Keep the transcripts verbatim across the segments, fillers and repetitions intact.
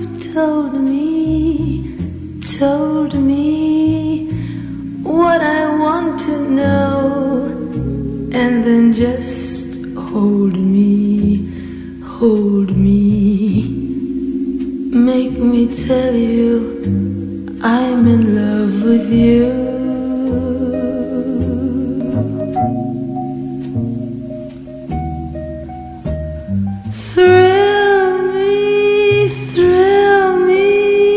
told me, told me what I want to know, and then just hold me, hold me, make me tell you I'm in love with you. Thrill me, thrill me,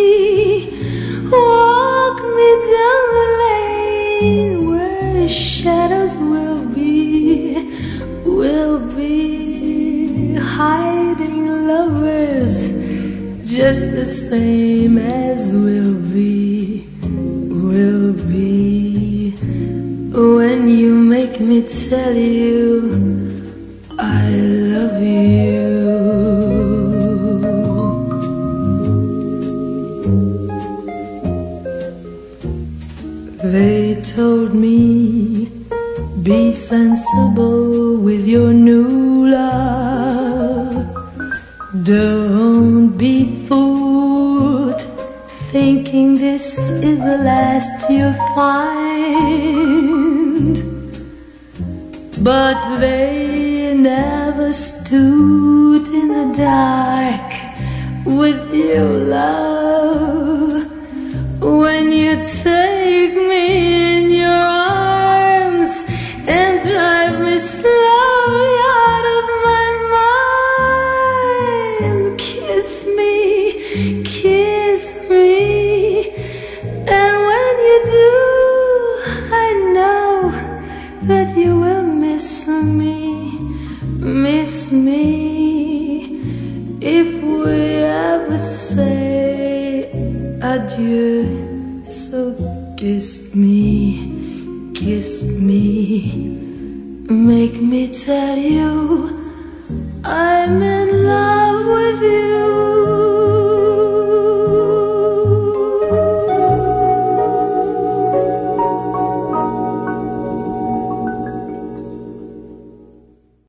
walk me down the lane where shadows will be, will be hiding lovers just the same as we'll be, will be, when you make me tell you I love you. They told me, be sensible with your new love. Don't be fooled, thinking this is the last you'll find. But they never stood in the dark with your love. When you take me in your arms and drive me slowly out of my mind, kiss me, kiss me, and when you do, I know that you will miss me, miss me, if we ever say adieu. So kiss